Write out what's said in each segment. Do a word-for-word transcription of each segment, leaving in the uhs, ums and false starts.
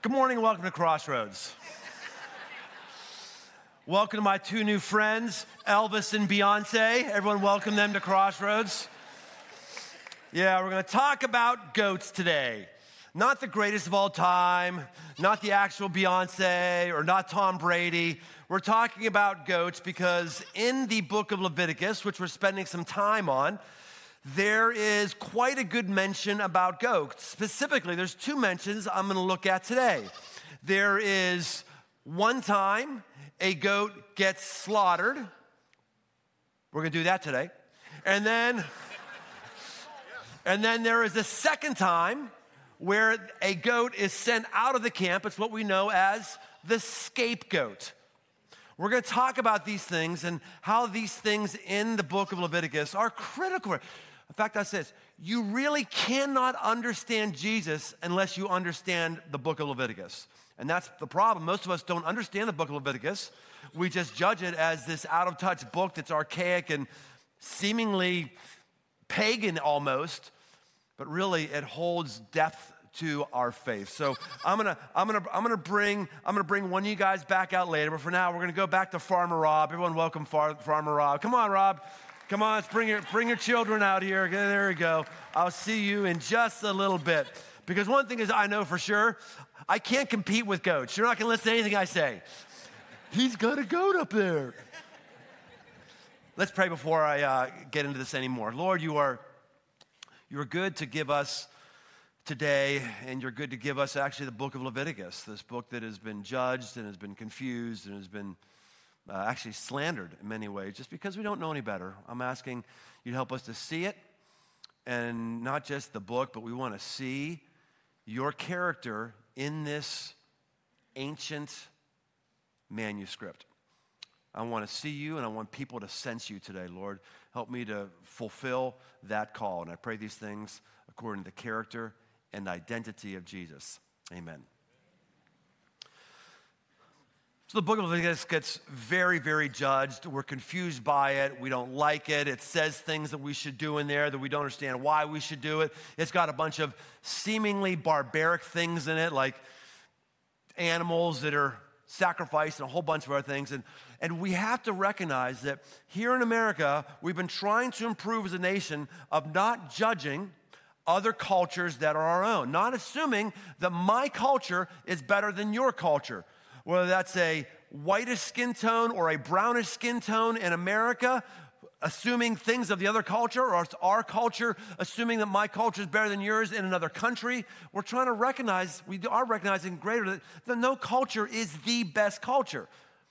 Good morning and welcome to Crossroads. Welcome to my two new friends, Elvis and Beyonce. Everyone welcome them to Crossroads. Yeah, we're going to talk about goats today. Not the greatest of all time, not the actual Beyonce or not Tom Brady. We're talking about goats because in the book of Leviticus, which we're spending some time on, there is quite a good mention about goats. Specifically, there's two mentions I'm going to look at today. There is one time a goat gets slaughtered. We're going to do that today. And then, and then there is a second time where a goat is sent out of the camp. It's what we know as the scapegoat. We're going to talk about these things and how these things in the book of Leviticus are critical. In fact, I says, you really cannot understand Jesus unless you understand the book of Leviticus. And that's the problem. Most of us don't understand the book of Leviticus. We just judge it as this out-of-touch book that's archaic and seemingly pagan almost, but really it holds depth to our faith. So I'm gonna, I'm gonna, I'm gonna bring, I'm gonna bring one of you guys back out later. But for now, we're gonna go back to Farmer Rob. Everyone, welcome Far, Farmer Rob. Come on, Rob. Come on, let's bring your, bring your children out here. There we go. I'll see you in just a little bit. Because one thing is I know for sure, I can't compete with goats. You're not going to listen to anything I say. He's got a goat up there. Let's pray before I uh, get into this anymore. Lord, you are, you are good to give us today, and you're good to give us actually the book of Leviticus, this book that has been judged and has been confused and has been Uh, actually slandered in many ways, just because we don't know any better. I'm asking you to help us to see it, and not just the book, but we want to see your character in this ancient manuscript. I want to see you, and I want people to sense you today, Lord. Help me to fulfill that call, and I pray these things according to the character and identity of Jesus. Amen. So the book of Leviticus gets very, very judged. We're confused by it. We don't like it. It says things that we should do in there that we don't understand why we should do it. It's got a bunch of seemingly barbaric things in it, like animals that are sacrificed and a whole bunch of other things. And, and we have to recognize that here in America, we've been trying to improve as a nation of not judging other cultures that are our own, not assuming that my culture is better than your culture. Whether that's a whitish skin tone or a brownish skin tone in America, assuming things of the other culture, or it's our culture, assuming that my culture is better than yours in another country, we're trying to recognize, we are recognizing greater that, that no culture is the best culture.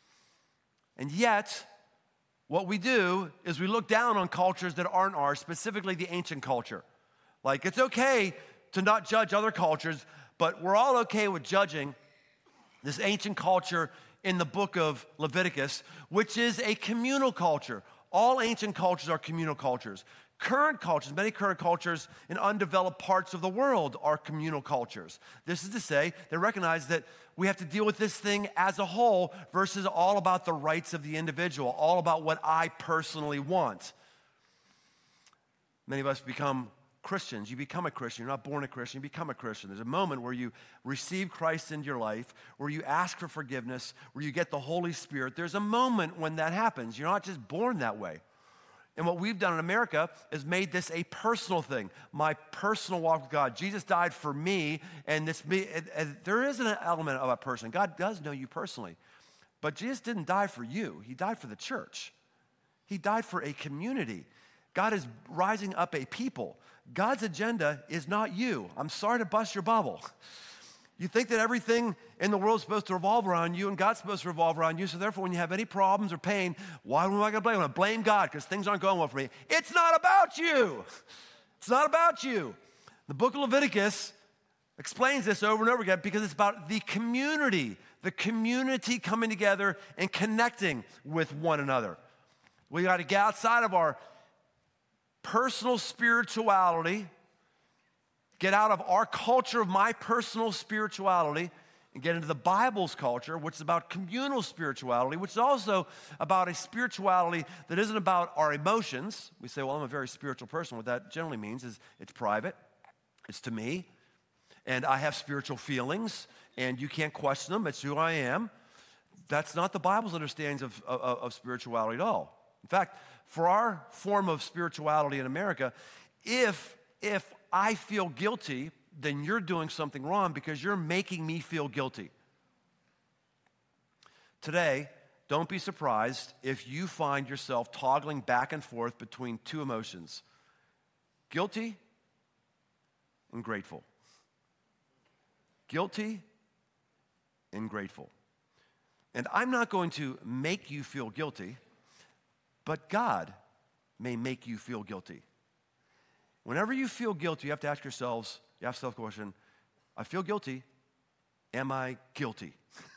And yet, what we do is we look down on cultures that aren't ours, specifically the ancient culture. Like, it's okay to not judge other cultures, but we're all okay with judging this ancient culture in the book of Leviticus, which is a communal culture. All ancient cultures are communal cultures. Current cultures, many current cultures in undeveloped parts of the world are communal cultures. This is to say, they recognize that we have to deal with this thing as a whole versus all about the rights of the individual, all about what I personally want. Many of us become Christians. You become a Christian. You're not born a Christian. You become a Christian. There's a moment where you receive Christ into your life, where you ask for forgiveness, where you get the Holy Spirit. There's a moment when that happens. You're not just born that way. And what we've done in America is made this a personal thing, my personal walk with God. Jesus died for me, and this me. It, it, there is an element of a person. God does know you personally, but Jesus didn't die for you. He died for the church. He died for a community. God is rising up a people. God's agenda is not you. I'm sorry to bust your bubble. You think that everything in the world is supposed to revolve around you, and God's supposed to revolve around you, so therefore when you have any problems or pain, why am I going to blame? I'm going to blame God because things aren't going well for me. It's not about you. It's not about you. The book of Leviticus explains this over and over again because it's about the community, the community coming together and connecting with one another. We got to get outside of our personal spirituality, get out of our culture of my personal spirituality, and get into the Bible's culture, which is about communal spirituality, which is also about a spirituality that isn't about our emotions. We say, well, I'm a very spiritual person. What that generally means is it's private, it's to me, And I have spiritual feelings, and you can't question them. It's who I am. That's not the Bible's understanding of, of, of spirituality at all. In fact, for our form of spirituality in America, if, if I feel guilty, then you're doing something wrong because you're making me feel guilty. Today, don't be surprised if you find yourself toggling back and forth between two emotions, guilty and grateful. Guilty and grateful. And I'm not going to make you feel guilty, but God may make you feel guilty. Whenever you feel guilty, you have to ask yourselves, you ask yourself the question, I feel guilty, am I guilty?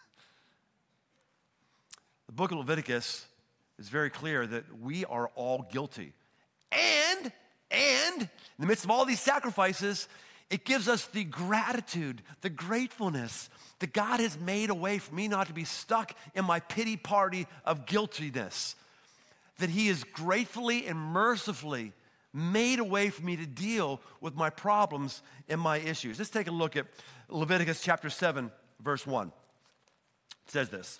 The book of Leviticus is very clear that we are all guilty. And, and, in the midst of all these sacrifices, it gives us the gratitude, the gratefulness that God has made a way for me not to be stuck in my pity party of guiltiness. That he has gratefully and mercifully made a way for me to deal with my problems and my issues. Let's take a look at Leviticus chapter seven, verse one. It says this.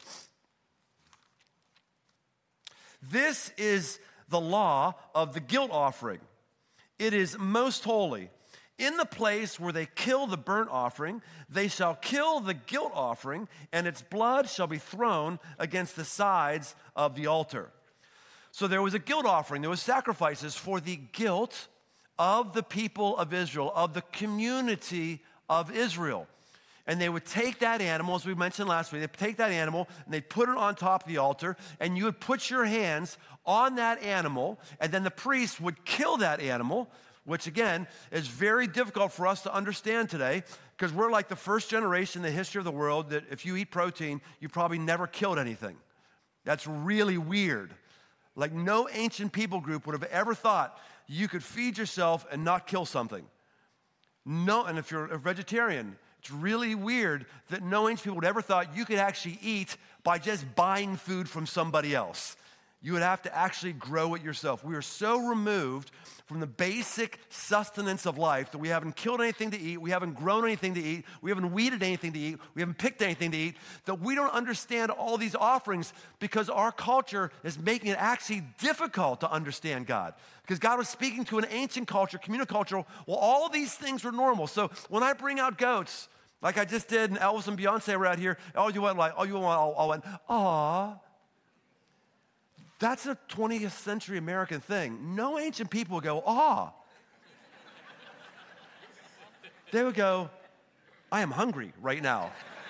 This is the law of the guilt offering. It is most holy. In the place where they kill the burnt offering, they shall kill the guilt offering, and its blood shall be thrown against the sides of the altar. So there was a guilt offering. There was sacrifices for the guilt of the people of Israel, of the community of Israel. And they would take that animal, as we mentioned last week, they'd take that animal and they'd put it on top of the altar, and you would put your hands on that animal, and then the priest would kill that animal, which again is very difficult for us to understand today, because we're like the first generation in the history of the world that if you eat protein, you probably never killed anything. That's really weird. Like no ancient people group would have ever thought you could feed yourself and not kill something. No, and if you're a vegetarian, it's really weird that no ancient people would ever thought you could actually eat by just buying food from somebody else. You would have to actually grow it yourself. We are so removed from the basic sustenance of life that we haven't killed anything to eat, we haven't grown anything to eat, we haven't weeded anything to eat, we haven't picked anything to eat, that we don't understand all these offerings because our culture is making it actually difficult to understand God. Because God was speaking to an ancient culture, communal culture, well, all these things were normal. So when I bring out goats, like I just did, and Elvis and Beyonce were out here, all you went like, oh, you went, all went, aw. That's a twentieth century American thing. No ancient people would go, ah. They would go, I am hungry right now.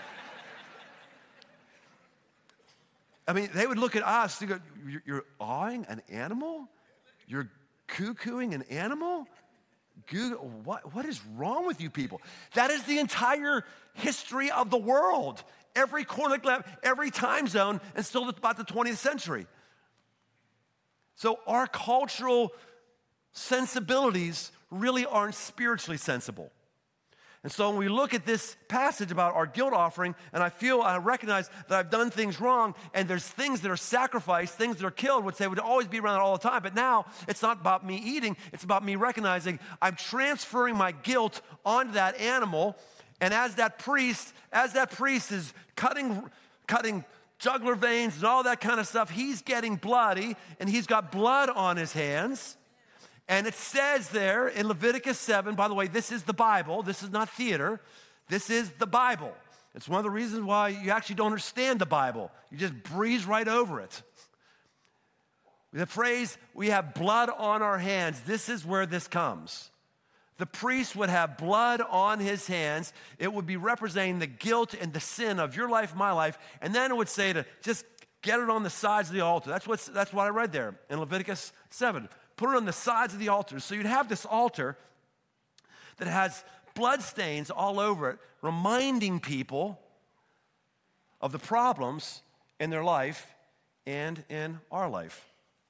I mean, they would look at us and go, you're, you're awing an animal? You're cuckooing an animal? Google, what, what is wrong with you people? That is the entire history of the world. Every corner, every time zone, and still about the twentieth century. So our cultural sensibilities really aren't spiritually sensible. And so when we look at this passage about our guilt offering, and I feel, I recognize that I've done things wrong, and there's things that are sacrificed, things that are killed, which they would always be around all the time, but now it's not about me eating, it's about me recognizing I'm transferring my guilt onto that animal, and as that priest, as that priest is cutting, cutting jugular veins and all that kind of stuff, he's getting bloody, and he's got blood on his hands. And it says there in Leviticus seven, by the way, this is the Bible. This is not theater. This is the Bible. It's one of the reasons why you actually don't understand the Bible. You just breeze right over it. The phrase, we have blood on our hands, this is where this comes. The priest would have blood on his hands. It would be representing the guilt and the sin of your life, my life. And then it would say to just get it on the sides of the altar. That's, what's, that's what I read there in Leviticus seven. Put it on the sides of the altar. So you'd have this altar that has blood stains all over it, reminding people of the problems in their life and in our life.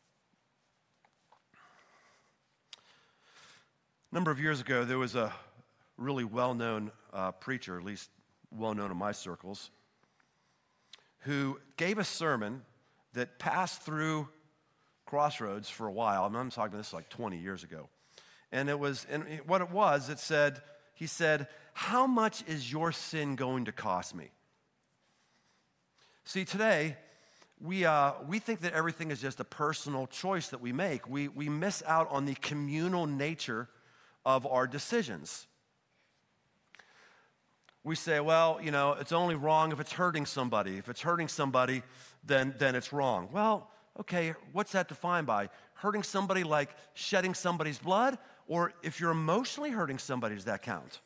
A number of years ago, there was a really well-known uh, preacher, at least well-known in my circles, who gave a sermon that passed through Crossroads for a while. I mean, I'm talking this like twenty years ago. And it was, and what it was, it said, he said, how much is your sin going to cost me? See, today, we, uh, we think that everything is just a personal choice that we make. We, we miss out on the communal nature of our decisions. We say, well, you know, it's only wrong if it's hurting somebody. If it's hurting somebody, then, then it's wrong. Well, okay, what's that defined by? Hurting somebody like shedding somebody's blood? Or if you're emotionally hurting somebody, does that count?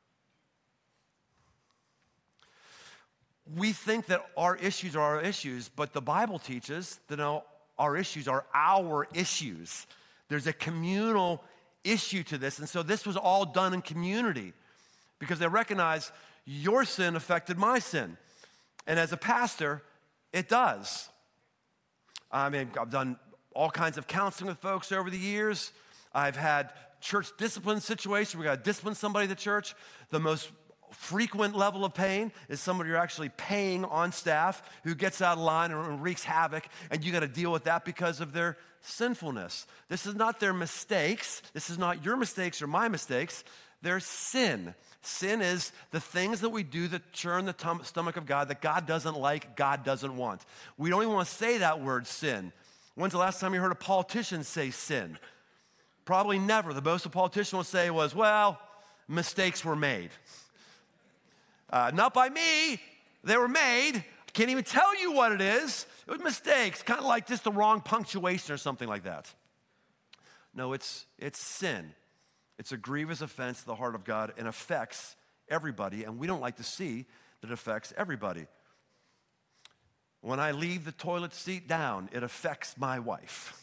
We think that our issues are our issues, but the Bible teaches that no, our issues are our issues. There's a communal issue to this, and so this was all done in community because they recognize your sin affected my sin. And as a pastor, it does. I mean, I've done all kinds of counseling with folks over the years. I've had church discipline situations. We got to discipline somebody at the church. The most frequent level of pain is somebody you're actually paying on staff who gets out of line and wreaks havoc, and you got to deal with that because of their sinfulness. This is not their mistakes. This is not your mistakes or my mistakes. They're sin. Sin is the things that we do that churn the tum- stomach of God that God doesn't like, God doesn't want. We don't even want to say that word sin. When's the last time you heard a politician say sin? Probably never. The most a politician will say was, well, mistakes were made. Uh, not by me. They were made. I can't even tell you what it is. It was mistakes, kind of like just the wrong punctuation or something like that. No, it's it's sin. It's a grievous offense to the heart of God and affects everybody, and we don't like to see that it affects everybody. When I leave the toilet seat down, it affects my wife.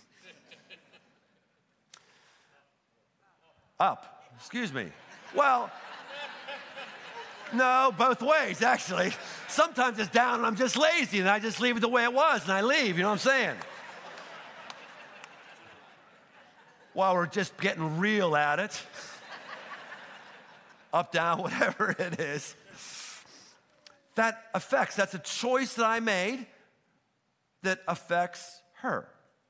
Up, excuse me. Well, no, both ways, actually. Sometimes it's down and I'm just lazy and I just leave it the way it was and I leave, you know what I'm saying? While we're just getting real at it. Up, down, whatever it is. That affects, that's a choice that I made that affects her.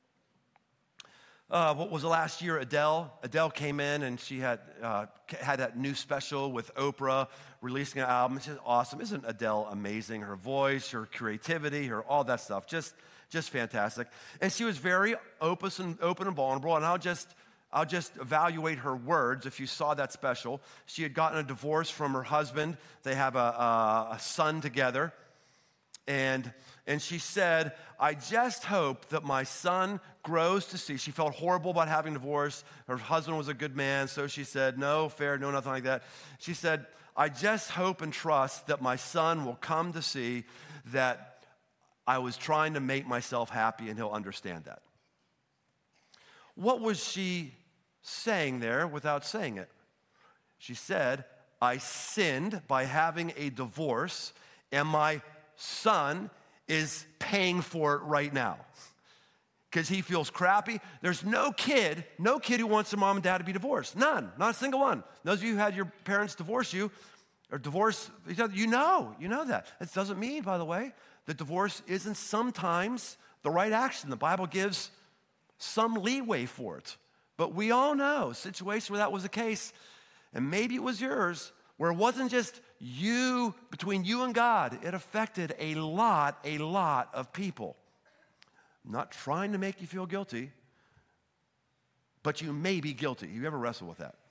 Uh, what was the last year? Adele. Adele came in and she had uh, had that new special with Oprah, releasing an album. It's just awesome. Isn't Adele amazing? Her voice, her creativity, her all that stuff, just just fantastic. And she was very open and open and vulnerable. And I'll just I'll just evaluate her words. If you saw that special, she had gotten a divorce from her husband. They have a, a, a son together, and. And she said, I just hope that my son grows to see. She felt horrible about having a divorce. Her husband was a good man, so she said, no, fair, no, nothing like that. She said, I just hope and trust that my son will come to see that I was trying to make myself happy and he'll understand that. What was she saying there without saying it? She said, I sinned by having a divorce, and my son is paying for it right now because he feels crappy. There's no kid, no kid who wants their mom and dad to be divorced. None, not a single one. Those of you who had your parents divorce you or divorce each other, you know, you know that. It doesn't mean, by the way, that divorce isn't sometimes the right action. The Bible gives some leeway for it. But we all know a situation where that was the case, and maybe it was yours, where it wasn't just you, between you and God. It affected a lot, a lot of people. I'm not trying to make you feel guilty, but you may be guilty. You ever wrestle with that?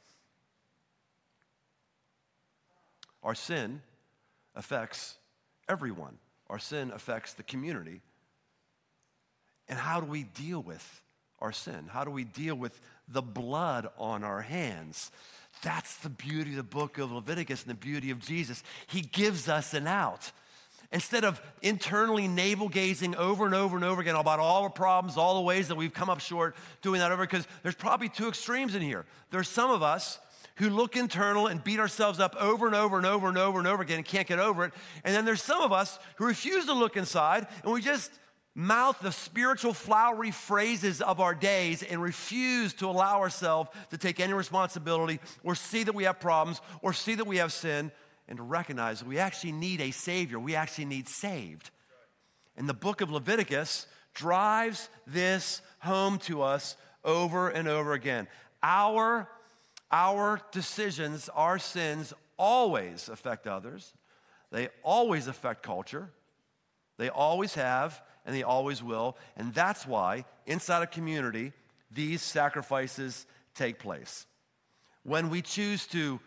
Our sin affects everyone. Our sin affects the community. And how do we deal with our sin? How do we deal with the blood on our hands? That's the beauty of the book of Leviticus and the beauty of Jesus. He gives us an out. Instead of internally navel-gazing over and over and over again about all the problems, all the ways that we've come up short, doing that over, because there's probably two extremes in here. There's some of us who look internal and beat ourselves up over and over and over and over and over again and can't get over it. And then there's some of us who refuse to look inside, and we just mouth the spiritual flowery phrases of our days and refuse to allow ourselves to take any responsibility or see that we have problems or see that we have sin and to recognize that we actually need a Savior. We actually need saved. And the book of Leviticus drives this home to us over and over again. Our, Our decisions, our sins always affect others. They always affect culture. They always have, and they always will. And that's why, inside a community, these sacrifices take place. When we choose to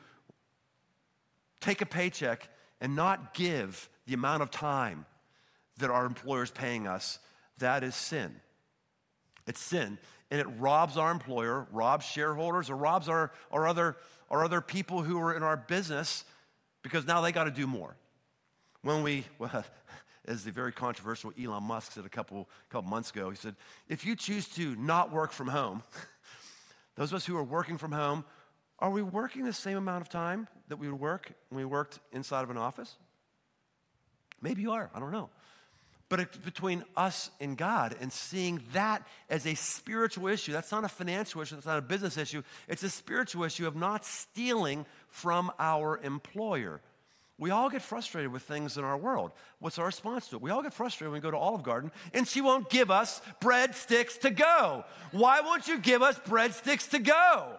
take a paycheck and not give the amount of time that our employer is paying us, that is sin. It's sin, and it robs our employer, robs shareholders, or robs our, our, other, our other people who are in our business, because now they got to do more. When we, well, as the very controversial Elon Musk said a couple, couple months ago, he said, if you choose to not work from home, those of us who are working from home, are we working the same amount of time that we would work when we worked inside of an office? Maybe you are, I don't know. But it's between us and God, and seeing that as a spiritual issue. That's not a financial issue, that's not a business issue. It's a spiritual issue of not stealing from our employer. We all get frustrated with things in our world. What's our response to it? We all get frustrated when we go to Olive Garden and she won't give us breadsticks to go. Why won't you give us breadsticks to go?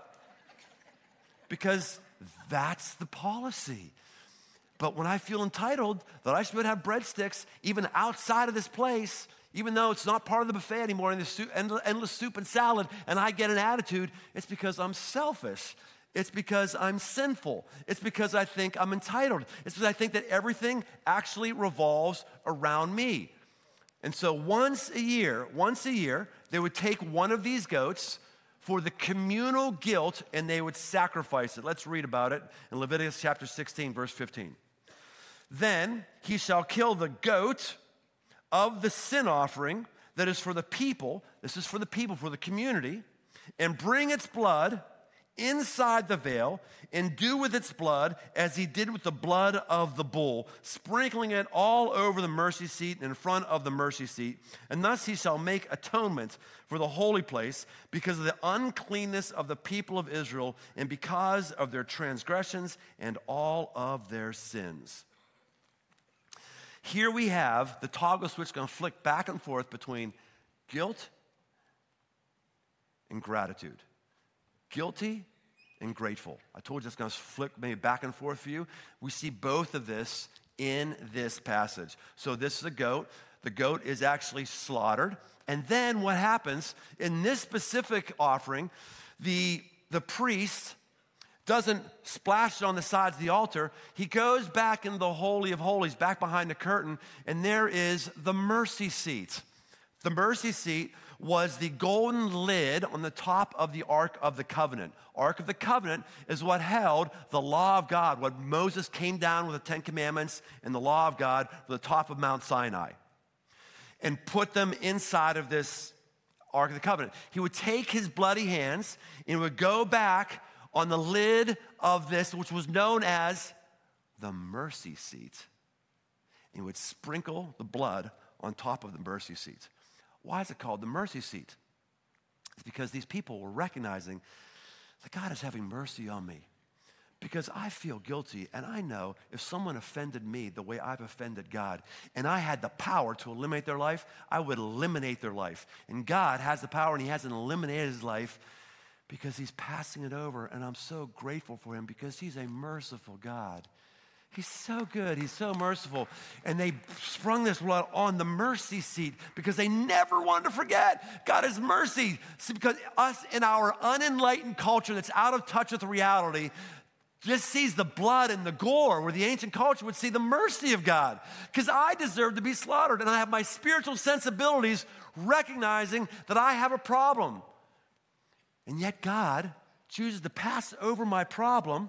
Because that's the policy. But when I feel entitled that I should have breadsticks even outside of this place, even though it's not part of the buffet anymore and there's endless soup and salad, and I get an attitude, it's because I'm selfish. It's because I'm sinful. It's because I think I'm entitled. It's because I think that everything actually revolves around me. And so once a year, once a year, they would take one of these goats for the communal guilt, and they would sacrifice it. Let's read about it in Leviticus chapter sixteen, verse fifteen. Then he shall kill the goat of the sin offering that is for the people. This is for the people, for the community, and bring its blood inside the veil, and do with its blood as he did with the blood of the bull, sprinkling it all over the mercy seat and in front of the mercy seat. And thus he shall make atonement for the holy place because of the uncleanness of the people of Israel and because of their transgressions and all of their sins. Here we have the toggle switch going to flick back and forth between guilt and gratitude. Guilty and grateful. I told you it's going to flip maybe back and forth for you. We see both of this in this passage. So this is a goat. The goat is actually slaughtered. And then what happens in this specific offering, the, the priest doesn't splash it on the sides of the altar. He goes back into the Holy of Holies, back behind the curtain, and there is the mercy seat. The mercy seat was the golden lid on the top of the Ark of the Covenant. Ark of the Covenant is what held the law of God, what Moses came down with the Ten Commandments and the law of God to the top of Mount Sinai and put them inside of this Ark of the Covenant. He would take his bloody hands and would go back on the lid of this, which was known as the mercy seat, and would sprinkle the blood on top of the mercy seat. Why is it called the mercy seat? It's because these people were recognizing that God is having mercy on me. Because I feel guilty, and I know if someone offended me the way I've offended God, and I had the power to eliminate their life, I would eliminate their life. And God has the power, and he hasn't eliminated his life because he's passing it over, and I'm so grateful for him because he's a merciful God. He's so good. He's so merciful. And they sprung this blood on the mercy seat because they never wanted to forget God is mercy. See, because us in our unenlightened culture that's out of touch with reality just sees the blood and the gore, where the ancient culture would see the mercy of God. Because I deserve to be slaughtered, and I have my spiritual sensibilities recognizing that I have a problem. And yet God chooses to pass over my problem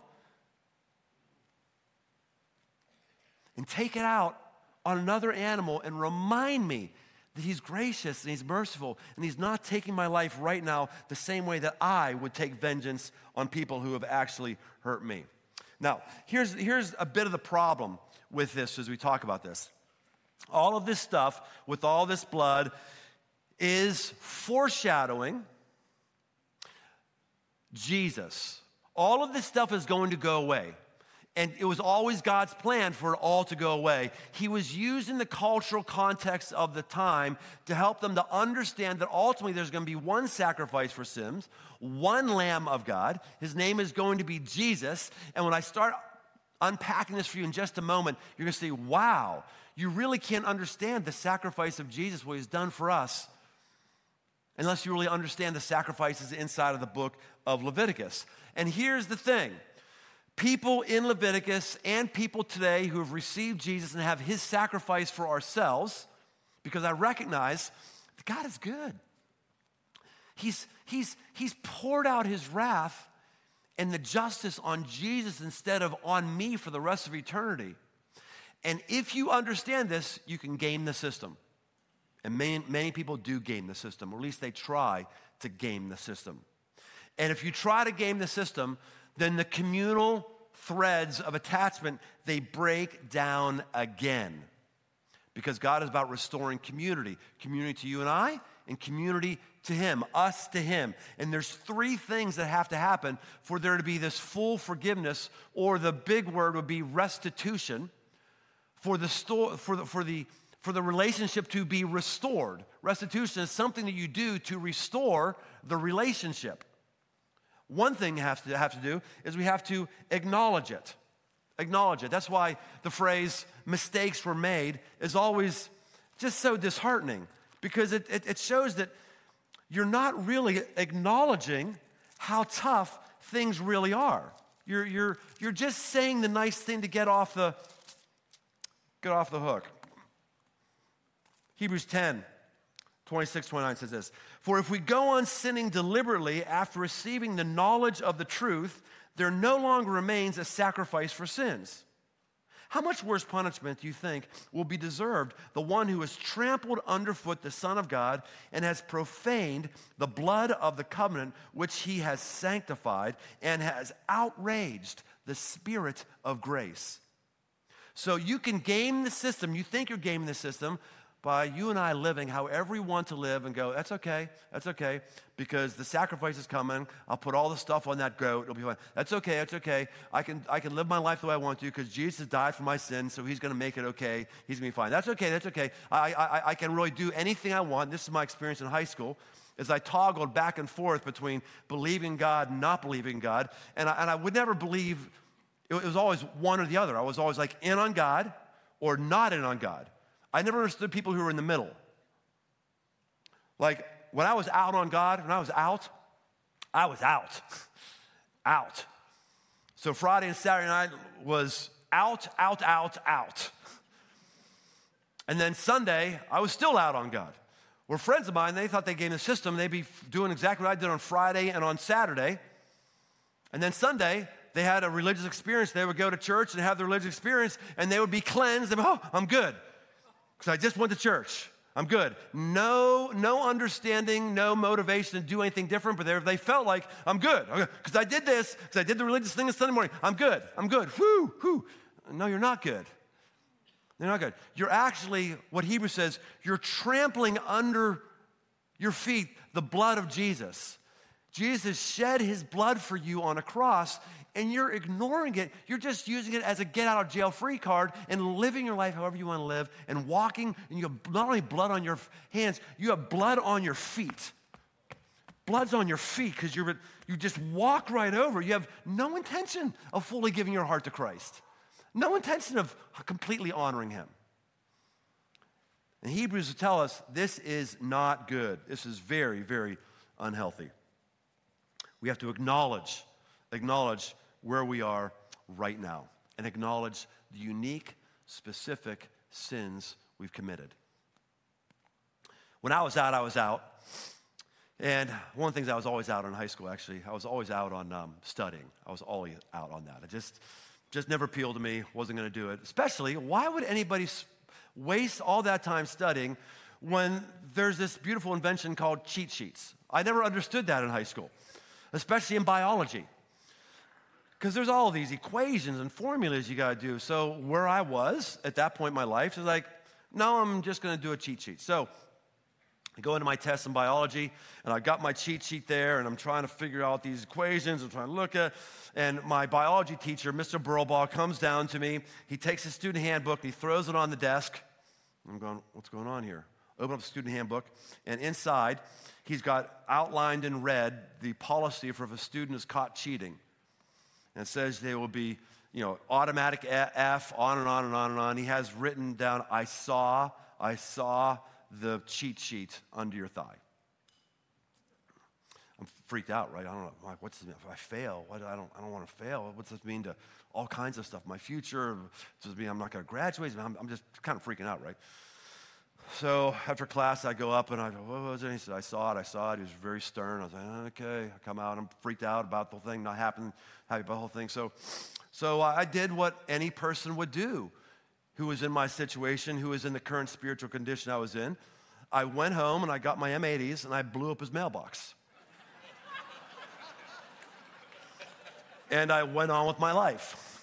and take it out on another animal and remind me that he's gracious and he's merciful and he's not taking my life right now the same way that I would take vengeance on people who have actually hurt me. Now, here's, here's a bit of the problem with this as we talk about this. All of this stuff with all this blood is foreshadowing Jesus. All of this stuff is going to go away. And it was always God's plan for it all to go away. He was using the cultural context of the time to help them to understand that ultimately there's going to be one sacrifice for sins, one Lamb of God. His name is going to be Jesus. And when I start unpacking this for you in just a moment, you're going to say, wow, you really can't understand the sacrifice of Jesus, what he's done for us, unless you really understand the sacrifices inside of the book of Leviticus. And here's the thing. People in Leviticus and people today who have received Jesus and have his sacrifice for ourselves, because I recognize that God is good. He's, he's, he's poured out his wrath and the justice on Jesus instead of on me for the rest of eternity. And if you understand this, you can game the system. And many, many people do game the system, or at least they try to game the system. And if you try to game the system, then the communal threads of attachment, they break down again. Because God is about restoring community. Community to you and I, and community to him, us to him. And there's three things that have to happen for there to be this full forgiveness, or the big word would be restitution, for the, sto- for the, for the, for the relationship to be restored. Restitution is something that you do to restore the relationship. One thing you have to have to do is we have to acknowledge it. Acknowledge it. That's why the phrase mistakes were made is always just so disheartening, because it, it, it shows that you're not really acknowledging how tough things really are. You're, you're, you're just saying the nice thing to get off the, get off the hook. Hebrews ten. twenty-six, twenty-nine says this, for if we go on sinning deliberately after receiving the knowledge of the truth, there no longer remains a sacrifice for sins. How much worse punishment do you think will be deserved the one who has trampled underfoot the Son of God and has profaned the blood of the covenant which he has sanctified and has outraged the Spirit of grace? So you can game the system. You think you're gaming the system by you and I living however we want to live and go, that's okay, that's okay, because the sacrifice is coming. I'll put all the stuff on that goat. It'll be fine. That's okay, that's okay. I can, I can live my life the way I want to because Jesus died for my sins, so he's going to make it okay. He's going to be fine. That's okay, that's okay. I, I, I can really do anything I want. This is my experience in high school, as I toggled back and forth between believing God and not believing God. And I, and I would never believe, it was always one or the other. I was always like in on God or not in on God. I never understood people who were in the middle. Like, when I was out on God, when I was out, I was out. Out. So Friday and Saturday night was out, out, out, out. And then Sunday, I was still out on God. Were friends of mine, they thought they gave me a system. They'd be doing exactly what I did on Friday and on Saturday. And then Sunday, they had a religious experience. They would go to church and have the religious experience, and they would be cleansed. And, oh, I'm good. Because I just went to church. I'm good. No, no understanding, no motivation to do anything different, but they felt like, I'm good. Because I did this, because I did the religious thing on Sunday morning. I'm good. I'm good. Whoo, whoo. No, you're not good. You're not good. You're actually, what Hebrews says, you're trampling under your feet the blood of Jesus. Jesus shed his blood for you on a cross, and you're ignoring it. You're just using it as a get-out-of-jail-free card and living your life however you want to live and walking, and you have not only blood on your hands, you have blood on your feet. Blood's on your feet because you're you just walk right over. You have no intention of fully giving your heart to Christ. No intention of completely honoring him. And Hebrews tell us this is not good. This is very, very unhealthy. We have to acknowledge, acknowledge where we are right now and acknowledge the unique, specific sins we've committed. When I was out, I was out. And one of the things I was always out on in high school, actually, I was always out on um, studying. I was always out on that. It just, just never appealed to me, wasn't going to do it. Especially, why would anybody waste all that time studying when there's this beautiful invention called cheat sheets? I never understood that in high school, especially in biology. Because there's all these equations and formulas you got to do. So where I was at that point in my life is like, no, I'm just going to do a cheat sheet. So I go into my test in biology, and I've got my cheat sheet there, and I'm trying to figure out these equations. I'm trying to look at, and my biology teacher, Mister Burlbaugh, comes down to me. He takes his student handbook, and he throws it on the desk. I'm going, what's going on here? Open up the student handbook, and inside, he's got outlined in red the policy for if a student is caught cheating. And it says they will be, you know, automatic F, on and on and on and on. He has written down, I saw, I saw the cheat sheet under your thigh. I'm freaked out, right? I don't know. I'm like, what's this mean? If I fail, what, I don't I don't want to fail. What's this mean to all kinds of stuff? My future? Does it mean I'm not going to graduate? I'm, I'm just kind of freaking out, right? So after class, I go up and I go, what was it? He said, I saw it, I saw it. He was very stern. I was like, okay. I come out, I'm freaked out about the whole thing, not happening, happy about the whole thing. So, so I did what any person would do who was in my situation, who was in the current spiritual condition I was in. I went home and I got my M eighties and I blew up his mailbox. And I went on with my life.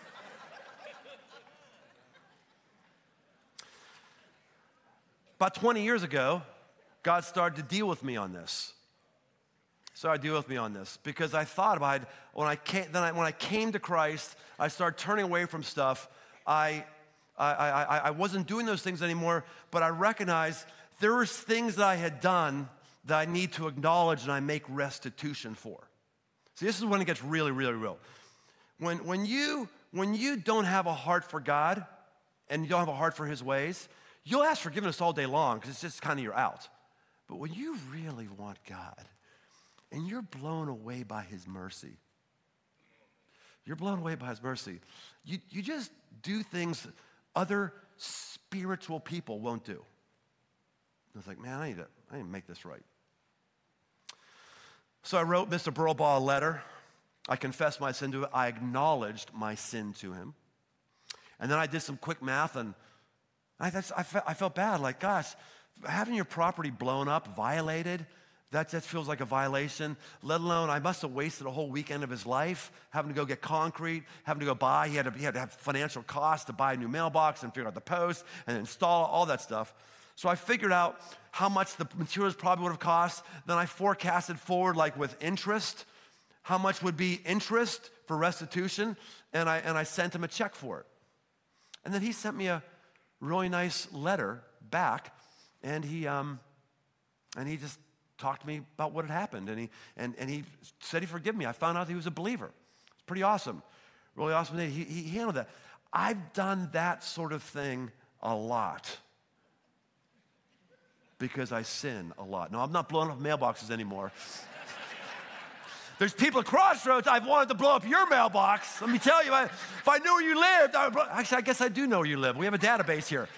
About twenty years ago, God started to deal with me on this. Started to deal with me on this because I thought about it. When I came, then I, when I came to Christ, I started turning away from stuff. I, I, I, I wasn't doing those things anymore, but I recognized there were things that I had done that I need to acknowledge and I make restitution for. See, this is when it gets really, really real. When, when, you, when you don't have a heart for God and you don't have a heart for His ways, you'll ask forgiveness all day long because it's just kind of you're out. But when you really want God and you're blown away by His mercy, you're blown away by His mercy, you, you just do things other spiritual people won't do. It's like, man, I need to, I need to make this right. So I wrote Mister Burlbaugh a letter. I confessed my sin to him. I acknowledged my sin to him. And then I did some quick math, and I, that's, I, felt, I felt bad. Like, gosh, having your property blown up, violated, that just feels like a violation, let alone I must have wasted a whole weekend of his life having to go get concrete, having to go buy. He had to, he had to have financial costs to buy a new mailbox and figure out the post and install all that stuff. So I figured out how much the materials probably would have cost. Then I forecasted forward, like with interest, how much would be interest for restitution, and I, and I sent him a check for it. And then he sent me a really nice letter back, and he, um, and he just talked to me about what had happened, and he, and, and he said he forgave me. I found out he was a believer. It's pretty awesome, really awesome. He, he handled that. I've done that sort of thing a lot because I sin a lot. No, I'm not blowing up mailboxes anymore. There's people at Crossroads, I've wanted to blow up your mailbox. Let me tell you, I, if I knew where you lived, I would blow, actually, I guess I do know where you live. We have a database here.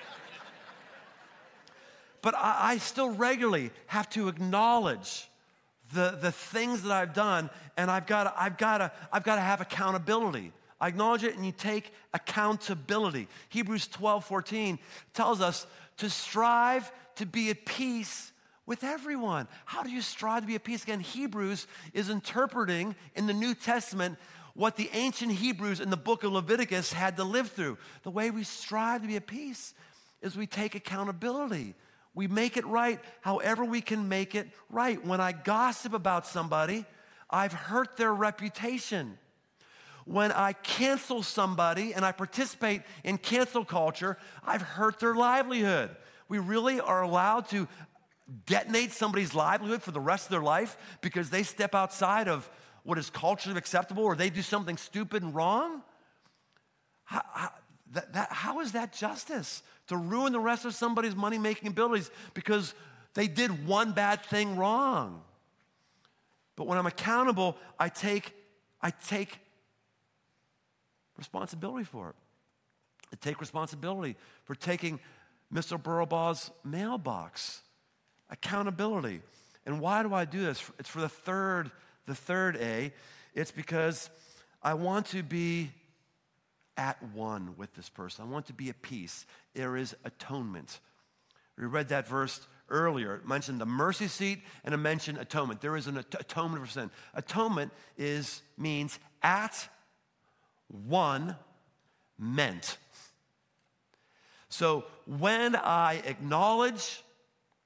But I, I still regularly have to acknowledge the, the things that I've done, and I've got I've got to I've got to have accountability. I acknowledge it, and you take accountability. Hebrews twelve fourteen tells us to strive to be at peace with everyone. How do you strive to be at peace? Again, Hebrews is interpreting in the New Testament what the ancient Hebrews in the book of Leviticus had to live through. The way we strive to be at peace is we take accountability. We make it right however we can make it right. When I gossip about somebody, I've hurt their reputation. When I cancel somebody and I participate in cancel culture, I've hurt their livelihood. We really are allowed to detonate somebody's livelihood for the rest of their life because they step outside of what is culturally acceptable or they do something stupid and wrong? How, how, that, that, how is that justice? To ruin the rest of somebody's money-making abilities because they did one bad thing wrong. But when I'm accountable, I take, I take responsibility for it. I take responsibility for taking Mister Burlbaugh's mailbox. Accountability. And why do I do this? It's for the third, the third A. It's because I want to be at one with this person. I want to be at peace. There is atonement. We read that verse earlier. It mentioned the mercy seat and it mentioned atonement. There is an atonement for sin. Atonement is means at one meant. So when I acknowledge,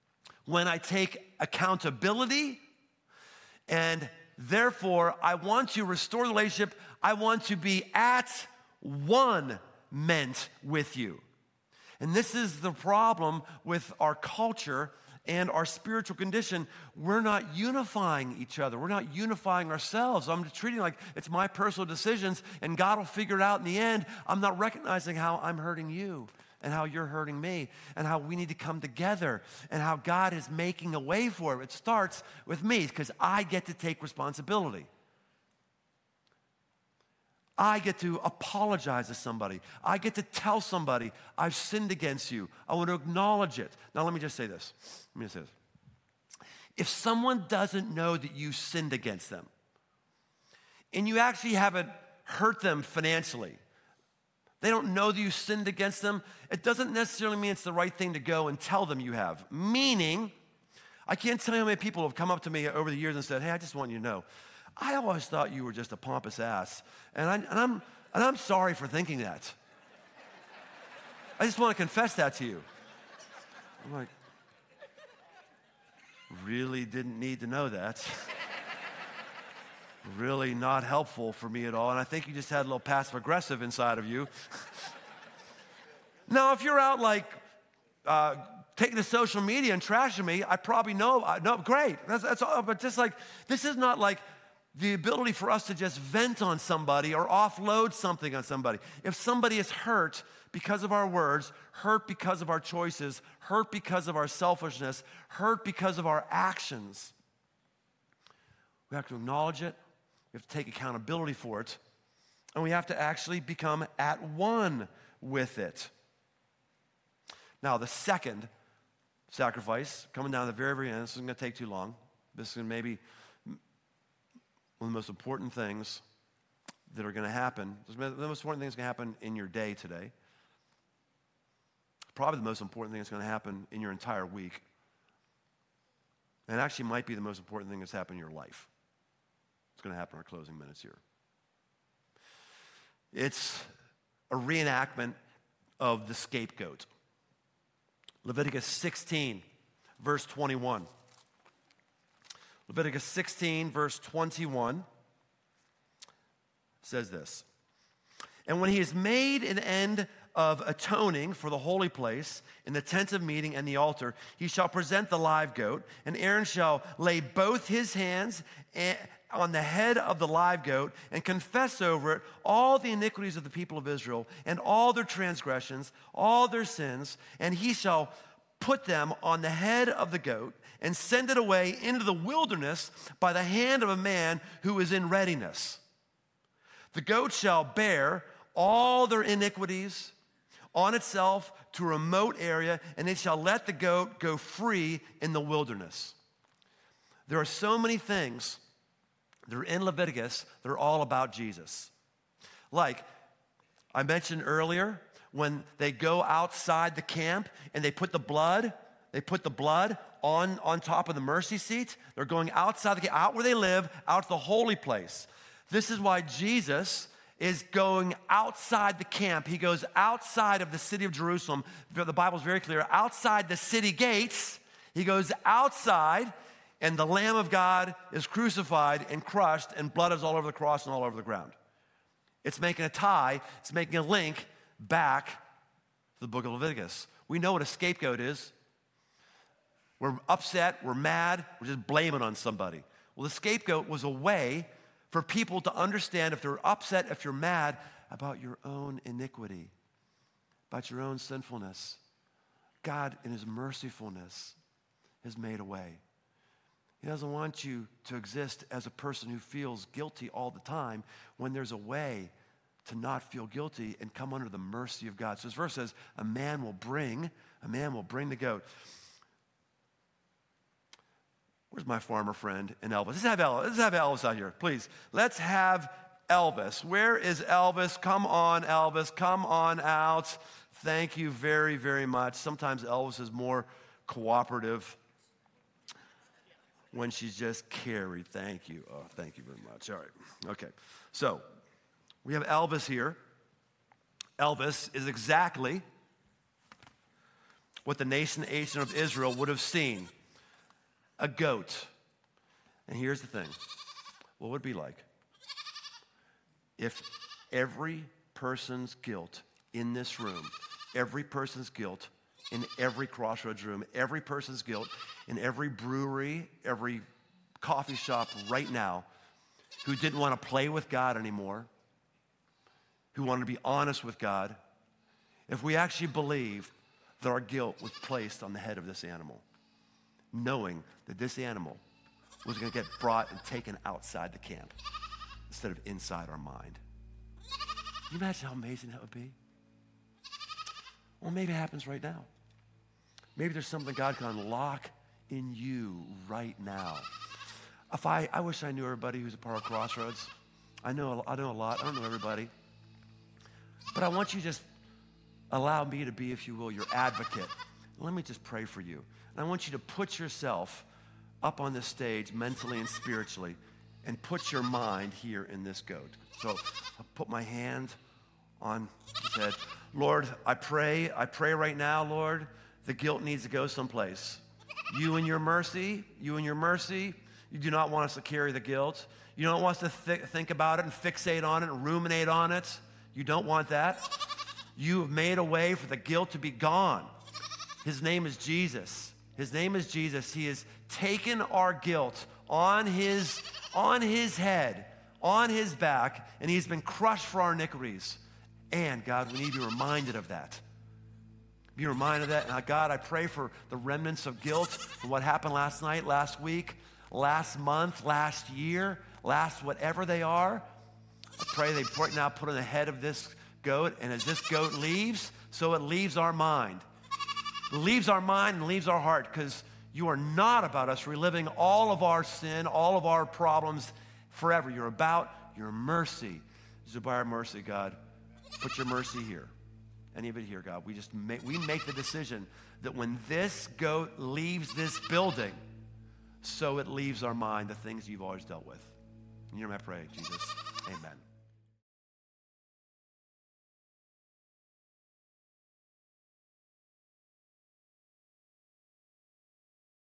when I take accountability, and therefore I want to restore the relationship. I want to be at one meant with you. And this is the problem with our culture and our spiritual condition. We're not unifying each other. We're not unifying ourselves. I'm treating it like it's my personal decisions and God will figure it out in the end. I'm not recognizing how I'm hurting you and how you're hurting me and how we need to come together and how God is making a way for it. It starts with me because I get to take responsibility. I get to apologize to somebody. I get to tell somebody, I've sinned against you. I want to acknowledge it. Now, let me just say this. Let me just say this. If someone doesn't know that you sinned against them, and you actually haven't hurt them financially, they don't know that you sinned against them, it doesn't necessarily mean it's the right thing to go and tell them you have. Meaning, I can't tell you how many people have come up to me over the years and said, hey, I just want you to know, I always thought you were just a pompous ass, and, I, and, I'm, and I'm sorry for thinking that. I just want to confess that to you. I'm like, really didn't need to know that. Really not helpful for me at all, and I think you just had a little passive-aggressive inside of you. Now, if you're out like uh, taking to social media and trashing me, I probably know, I know great, that's, that's all, but just like, this is not like the ability for us to just vent on somebody or offload something on somebody. If somebody is hurt because of our words, hurt because of our choices, hurt because of our selfishness, hurt because of our actions, we have to acknowledge it, we have to take accountability for it, and we have to actually become at one with it. Now, the second sacrifice, coming down to the very, very end, this isn't going to take too long. This is maybe one of the most important things that are going to happen. The most important thing that's going to happen in your day today. Probably the most important thing that's going to happen in your entire week. And actually might be the most important thing that's happened in your life. It's going to happen in our closing minutes here. It's a reenactment of the scapegoat. Leviticus sixteen, verse twenty-one. Leviticus sixteen, verse twenty-one says this. And when he has made an end of atoning for the holy place in the tent of meeting and the altar, he shall present the live goat, and Aaron shall lay both his hands on the head of the live goat and confess over it all the iniquities of the people of Israel and all their transgressions, all their sins, and he shall put them on the head of the goat and send it away into the wilderness by the hand of a man who is in readiness. The goat shall bear all their iniquities on itself to a remote area, and it shall let the goat go free in the wilderness. There are so many things that are in Leviticus that are all about Jesus. Like I mentioned earlier, when they go outside the camp and they put the blood, they put the blood on, on top of the mercy seat. They're going outside the camp, out where they live, out to the holy place. This is why Jesus is going outside the camp. He goes outside of the city of Jerusalem. The Bible is very clear. Outside the city gates, he goes outside, and the Lamb of God is crucified and crushed, and blood is all over the cross and all over the ground. It's making a tie. It's making a link back to the book of Leviticus. We know what a scapegoat is. We're upset, we're mad, we're just blaming on somebody. Well, the scapegoat was a way for people to understand if they're upset, if you're mad about your own iniquity, about your own sinfulness. God, in his mercifulness, has made a way. He doesn't want you to exist as a person who feels guilty all the time when there's a way to not feel guilty and come under the mercy of God. So this verse says, a man will bring, a man will bring the goat. Where's my farmer friend and Elvis? Let's have Elvis. Let's have Elvis out here, please. Let's have Elvis. Where is Elvis? Come on, Elvis. Come on out. Thank you very, very much. Sometimes Elvis is more cooperative when she's just carried. Thank you. Oh, thank you very much. All right. Okay. So we have Elvis here. Elvis is exactly what the nation, nation of Israel would have seen a goat. And here's the thing. What would it be like if every person's guilt in this room, every person's guilt in every Crossroads room, every person's guilt in every brewery, every coffee shop right now, who didn't want to play with God anymore, who wanted to be honest with God, if we actually believed that our guilt was placed on the head of this animal, knowing that this animal was going to get brought and taken outside the camp instead of inside our mind. Can you imagine how amazing that would be? Well, maybe it happens right now. Maybe there's something God can unlock in you right now. If I, I wish I knew everybody who's a part of Crossroads. I know, I know a lot. I don't know everybody. But I want you to just allow me to be, if you will, your advocate. Let me just pray for you. And I want you to put yourself up on this stage mentally and spiritually and put your mind here in this goat. So I'll put my hand on his head. Lord, I pray, I pray right now, Lord, the guilt needs to go someplace. You in your mercy, you in your mercy, you do not want us to carry the guilt. You don't want us to th- think about it and fixate on it and ruminate on it. You don't want that. You have made a way for the guilt to be gone. His name is Jesus. His name is Jesus. He has taken our guilt on his, on his head, on his back, and he's been crushed for our iniquities. And God, we need to be reminded of that. Be reminded of that. Now, God, I pray for the remnants of guilt from what happened last night, last week, last month, last year, last whatever they are. I pray they right now put on the head of this goat, and as this goat leaves, so it leaves our mind. It leaves our mind and leaves our heart, because you are not about us reliving all of our sin, all of our problems forever. You're about your mercy. This is by our mercy, God. Put your mercy here. Any of it here, God. We just make, we make the decision that when this goat leaves this building, so it leaves our mind the things you've always dealt with. In your name I pray, Jesus. Amen.